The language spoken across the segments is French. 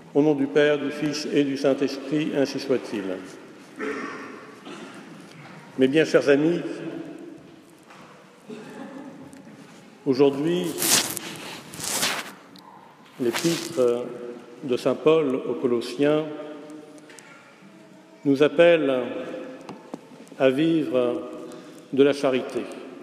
Au nom du Père, du Fils et du Saint-Esprit, ainsi soit-il. Mes bien chers amis, aujourd'hui, l'épître de saint Paul aux Colossiens nous appelle à vivre de la charité.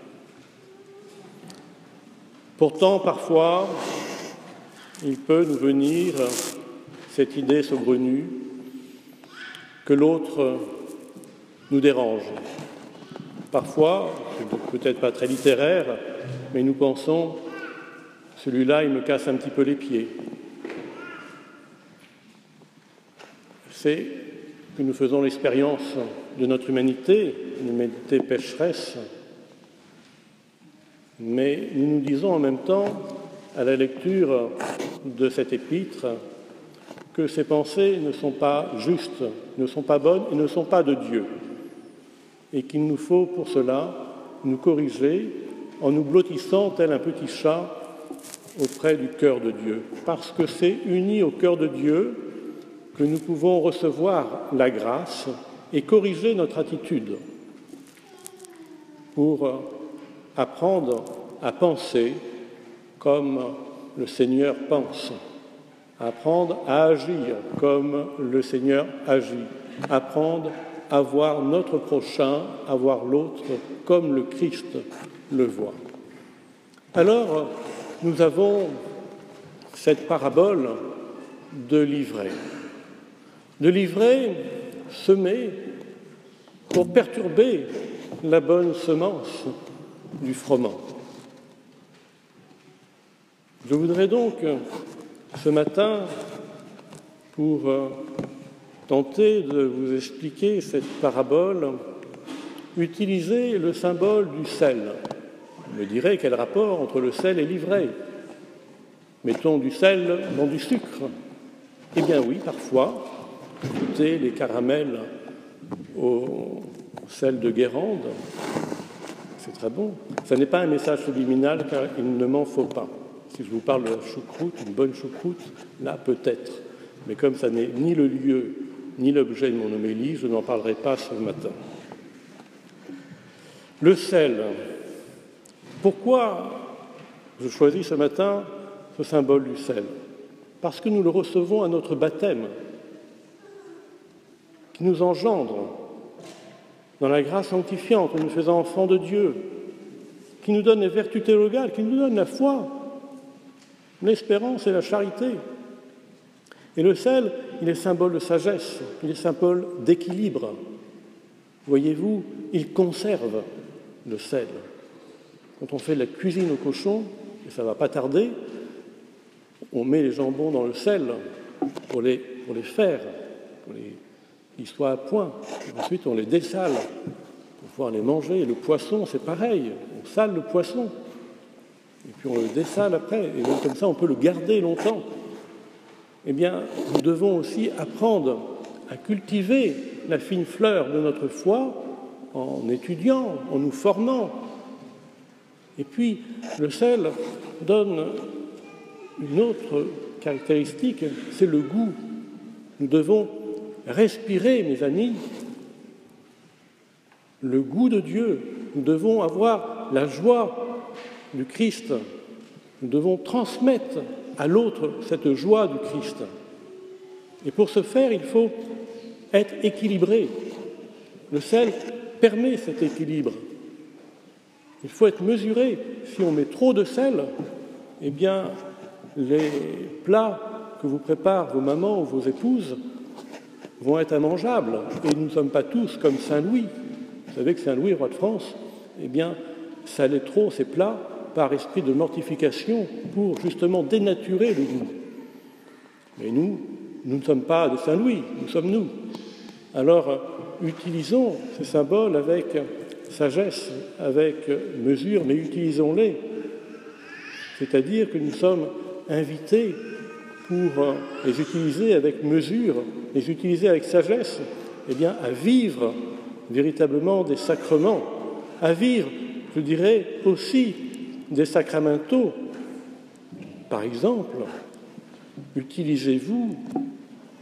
Pourtant, parfois, il peut nous venir cette idée saugrenue que l'autre nous dérange. Parfois, c'est peut-être pas très littéraire, mais nous pensons « celui-là, il me casse un petit peu les pieds ». C'est que nous faisons l'expérience de notre humanité, une humanité pécheresse, mais nous nous disons en même temps, à la lecture de cet épître, que ces pensées ne sont pas justes, ne sont pas bonnes et ne sont pas de Dieu, et qu'il nous faut pour cela nous corriger en nous blottissant tel un petit chat auprès du cœur de Dieu, parce que c'est uni au cœur de Dieu que nous pouvons recevoir la grâce et corriger notre attitude pour apprendre à penser comme le Seigneur pense, apprendre à agir comme le Seigneur agit, apprendre à voir notre prochain, à voir l'autre comme le Christ le voit. Alors, nous avons cette parabole de l'ivraie. De l'ivraie semée pour perturber la bonne semence du froment. Je voudrais donc, ce matin, pour tenter de vous expliquer cette parabole, utiliser le symbole du sel. Vous me direz, quel rapport entre le sel et l'ivraie? Mettons du sel dans du sucre. Eh bien oui, parfois, goûter les caramels au sel de Guérande, c'est très bon. Ce n'est pas un message subliminal, car il ne m'en faut pas. Si je vous parle de la choucroute, une bonne choucroute, là peut-être. Mais comme ça n'est ni le lieu, ni l'objet de mon homélie, je n'en parlerai pas ce matin. Le sel. Pourquoi je choisis ce matin ce symbole du sel? Parce que nous le recevons à notre baptême, qui nous engendre dans la grâce sanctifiante, en nous faisant enfants de Dieu, qui nous donne les vertus théologales, qui nous donne la foi, l'espérance et la charité. Et le sel, il est symbole de sagesse, il est symbole d'équilibre. Voyez-vous, il conserve le sel. Quand on fait de la cuisine au cochon, et ça ne va pas tarder, on met les jambons dans le sel pour les faire, pour qu'ils soient à point. Ensuite, on les dessale pour pouvoir les manger. Et le poisson, c'est pareil, on sale le poisson. Et puis on le dessale après, et donc comme ça, on peut le garder longtemps. Eh bien, nous devons aussi apprendre à cultiver la fine fleur de notre foi en étudiant, en nous formant. Et puis, le sel donne une autre caractéristique, c'est le goût. Nous devons respirer, mes amis, le goût de Dieu. Nous devons avoir la joie du Christ. Nous devons transmettre à l'autre cette joie du Christ. Et pour ce faire, il faut être équilibré. Le sel permet cet équilibre. Il faut être mesuré. Si on met trop de sel, eh bien, les plats que vous préparent vos mamans ou vos épouses vont être immangeables. Et nous ne sommes pas tous comme Saint Louis. Vous savez que Saint Louis, roi de France, eh bien, salait trop ses plats par esprit de mortification pour justement dénaturer le goût. Mais nous ne sommes pas de Saint Louis, nous sommes nous. Alors, utilisons ces symboles avec sagesse, avec mesure, mais utilisons-les. C'est-à-dire que nous sommes invités pour les utiliser avec mesure, les utiliser avec sagesse, eh bien, à vivre véritablement des sacrements, à vivre, je dirais, aussi des sacramentaux. Par exemple, utilisez-vous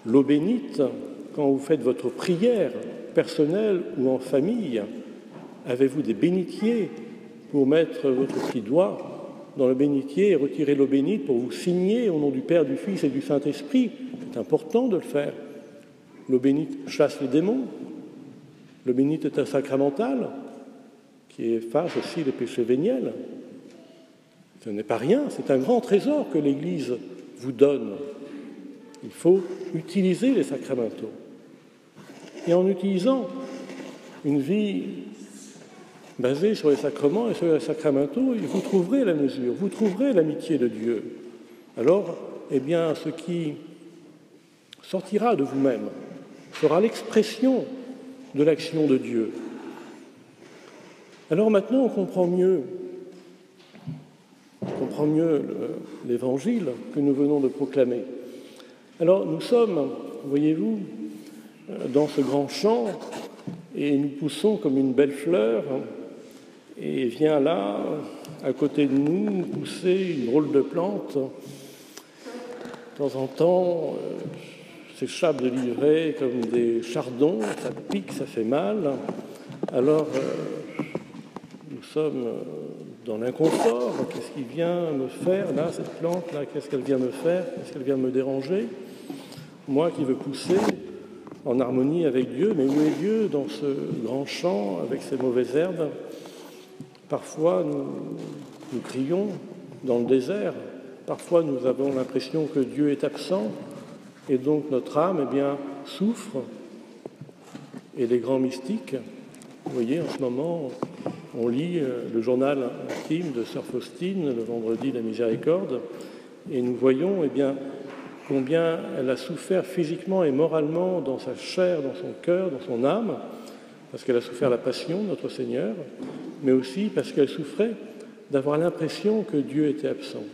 l'eau bénite, quand vous faites votre prière personnelle ou en famille, avez-vous des bénitiers pour mettre votre petit doigt dans le bénitier et retirer l'eau bénite pour vous signer au nom du Père, du Fils et du Saint-Esprit? C'est important de le faire. L'eau bénite chasse les démons. L'eau bénite est un sacramental qui efface aussi les péchés véniels. Ce n'est pas rien, c'est un grand trésor que l'Église vous donne. Il faut utiliser les sacramentaux. Et en utilisant une vie basée sur les sacrements et sur les sacramentaux, vous trouverez la mesure, vous trouverez l'amitié de Dieu. Alors, eh bien, ce qui sortira de vous-même sera l'expression de l'action de Dieu. Alors maintenant, on comprend mieux l'évangile que nous venons de proclamer. Alors, nous sommes, voyez-vous, dans ce grand champ et nous poussons comme une belle fleur et vient là, à côté de nous, pousser une drôle de plante. De temps en temps, s'échappent de l'ivraie comme des chardons, ça pique, ça fait mal. Alors, nous sommes dans l'inconfort. Qu'est-ce qu'il vient me faire, là, cette plante-là? Qu'est-ce qu'elle vient me faire? Qu'est-ce qu'elle vient me déranger? Moi qui veux pousser en harmonie avec Dieu, mais où est Dieu dans ce grand champ avec ces mauvaises herbes? Parfois, nous crions dans le désert. Parfois, nous avons l'impression que Dieu est absent et donc notre âme, eh bien, souffre. Et les grands mystiques, vous voyez, en ce moment, on lit le journal intime de Sœur Faustine, le vendredi de la Miséricorde, et nous voyons, eh bien, combien elle a souffert physiquement et moralement dans sa chair, dans son cœur, dans son âme, parce qu'elle a souffert la passion de notre Seigneur, mais aussi parce qu'elle souffrait d'avoir l'impression que Dieu était absent.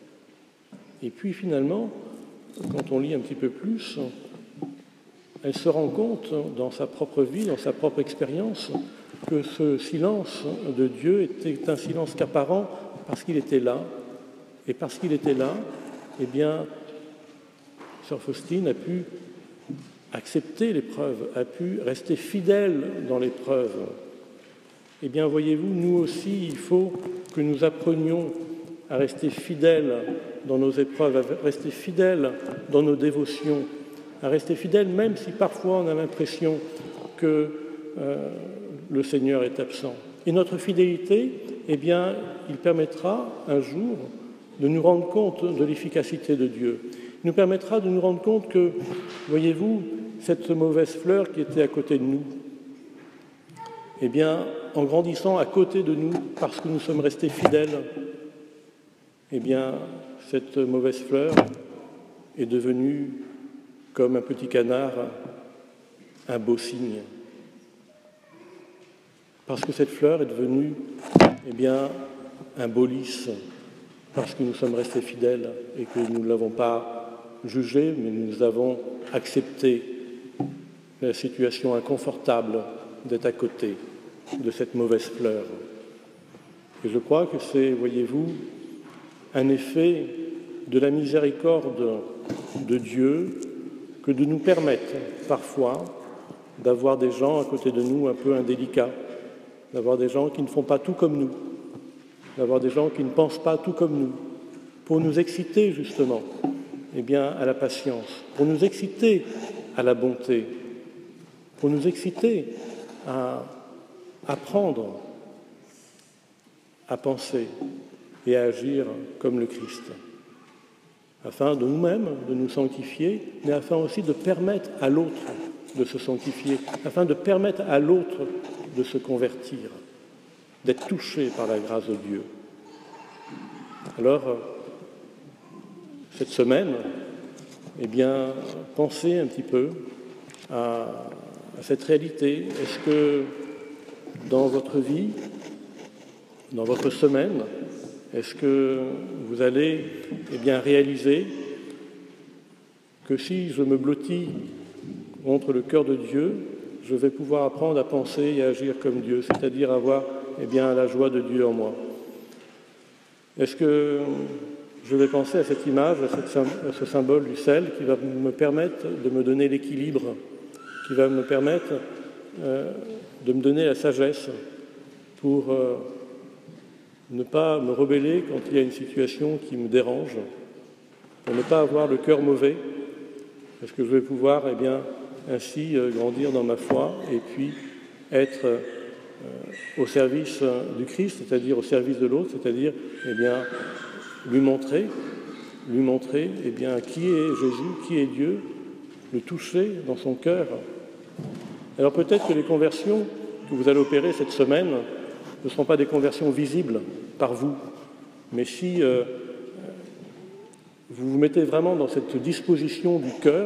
Et puis finalement, quand on lit un petit peu plus, elle se rend compte dans sa propre vie, dans sa propre expérience, que ce silence de Dieu était un silence qu'apparent parce qu'il était là. Et parce qu'il était là, eh bien, Sœur Faustine a pu accepter l'épreuve, a pu rester fidèle dans l'épreuve. Eh bien, voyez-vous, nous aussi, il faut que nous apprenions à rester fidèles dans nos épreuves, à rester fidèles dans nos dévotions, à rester fidèles même si parfois on a l'impression que le Seigneur est absent. Et notre fidélité, eh bien, il permettra un jour de nous rendre compte de l'efficacité de Dieu. Il nous permettra de nous rendre compte que, voyez-vous, cette mauvaise fleur qui était à côté de nous, eh bien, en grandissant à côté de nous, parce que nous sommes restés fidèles, eh bien, cette mauvaise fleur est devenue, comme un petit canard, un beau cygne. Parce que cette fleur est devenue, eh bien, un beau lys, parce que nous sommes restés fidèles et que nous ne l'avons pas jugé, mais nous avons accepté la situation inconfortable d'être à côté de cette mauvaise fleur. Et je crois que c'est, voyez-vous, un effet de la miséricorde de Dieu que de nous permettre parfois d'avoir des gens à côté de nous un peu indélicats, d'avoir des gens qui ne font pas tout comme nous, d'avoir des gens qui ne pensent pas tout comme nous, pour nous exciter justement, eh bien, à la patience, pour nous exciter à la bonté, pour nous exciter à apprendre à penser et à agir comme le Christ, afin de nous-mêmes de nous sanctifier, mais afin aussi de permettre à l'autre de se sanctifier, afin de permettre à l'autre de se convertir, d'être touché par la grâce de Dieu. Alors, cette semaine, eh bien, pensez un petit peu à cette réalité. Est-ce que dans votre vie, dans votre semaine, est-ce que vous allez eh bien, réaliser que si je me blottis contre le cœur de Dieu, je vais pouvoir apprendre à penser et à agir comme Dieu, c'est-à-dire avoir eh bien, la joie de Dieu en moi? Est-ce que je vais penser à cette image, à ce symbole du sel qui va me permettre de me donner l'équilibre, qui va me permettre de me donner la sagesse pour ne pas me rebeller quand il y a une situation qui me dérange, pour ne pas avoir le cœur mauvais, parce que je vais pouvoir ainsi grandir dans ma foi et puis être au service du Christ, c'est-à-dire au service de l'autre, c'est-à-dire lui montrer qui est Jésus, qui est Dieu, le toucher dans son cœur. Alors peut-être que les conversions que vous allez opérer cette semaine ne seront pas des conversions visibles par vous, mais si vous vous mettez vraiment dans cette disposition du cœur,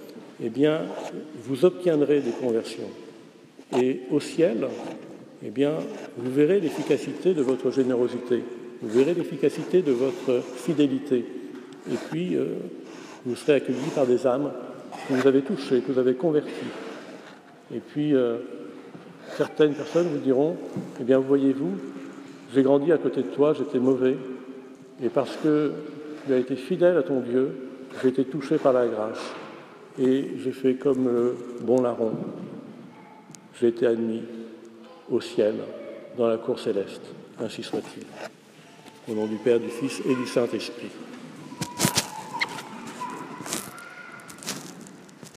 vous obtiendrez des conversions. Et au ciel, vous verrez l'efficacité de votre générosité, vous verrez l'efficacité de votre fidélité. Et puis, vous serez accueillis par des âmes que vous avez touchées, que vous avez converties. Et puis, certaines personnes vous diront, voyez-vous, j'ai grandi à côté de toi, j'étais mauvais, et parce que tu as été fidèle à ton Dieu, j'ai été touché par la grâce, et j'ai fait comme le bon larron. J'ai été admis au ciel, dans la cour céleste. Ainsi soit-il. Au nom du Père, du Fils et du Saint-Esprit.